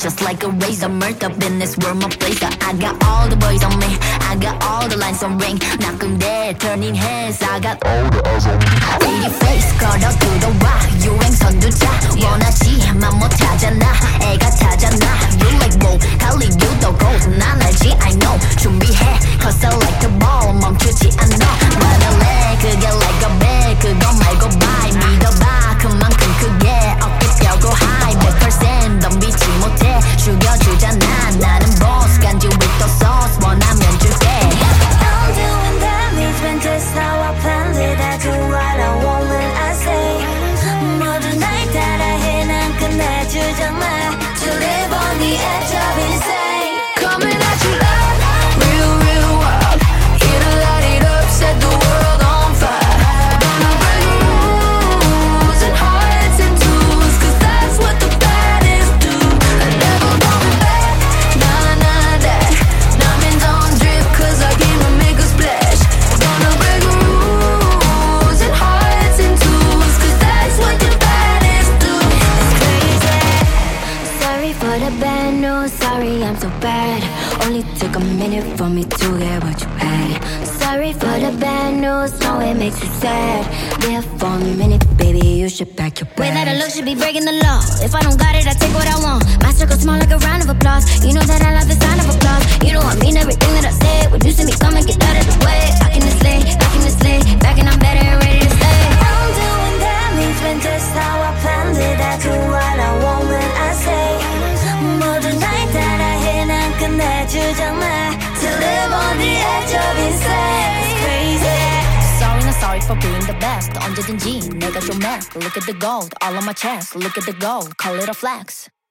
just like a razor. Murked up in this world, my blazer. I got all the boys on me, I got all the lines on ring. 나쁜데 turning heads, I got all the eyes on me. Pretty face, 걸어 들어와 유행선 두자. 원하지만 못하잖아, 애가 타잖아. You like whoa, 달리 you도 gold. 난 알지, I know. 준비해, cause I like the ball. 멈추지 않아, 말할래. 그게 like a bag, 그거 말고 bye. 믿어봐, 그만큼 크게 어깨 펴고 high. 100% 덤비지 못해, 죽여주잖아. 나는 boss, 간지 with the sauce. 원하면 줄게. I'm doing damage when that's how I planned it. I do what I want when I say. 모두 날 따라해, 난 끝내주잖아. To live on the edge of insane. Coming at you loud, real, real wild. Here to light it up, set the world on fire. Gonna break rules and hearts and tools, cause that's what the baddest do. I never going back, nah, nah, that. Diamonds don't drip, cause I came to make a splash. Gonna break rules and hearts and tools, cause that's what the baddest do. It's crazy. Sorry for the bad news, sorry I'm so bad. Only took a minute for me to get what you had. Sorry for the bad news, no it makes you sad. Live for a minute, baby, you should pack your bags. Way that I look should be breaking the law. If I don't got it, I take what I want. My circle small like a round of applause. You know that I love the sound of applause. You know I mean everything that I said. When you see me coming, get out of the way. Back in the sleigh, back and I'm better and ready to stay. I'm doing damage when that's how I planned it. I do what I want when I say. 모두 날 따라해, 난 끝내주잖아. To live on the edge of insane. It's crazy. Sorry, not sorry for being the best. 언제든지 내가 좀 mad. Look at the gold, all on my chest. Look at the gold, call it a flex.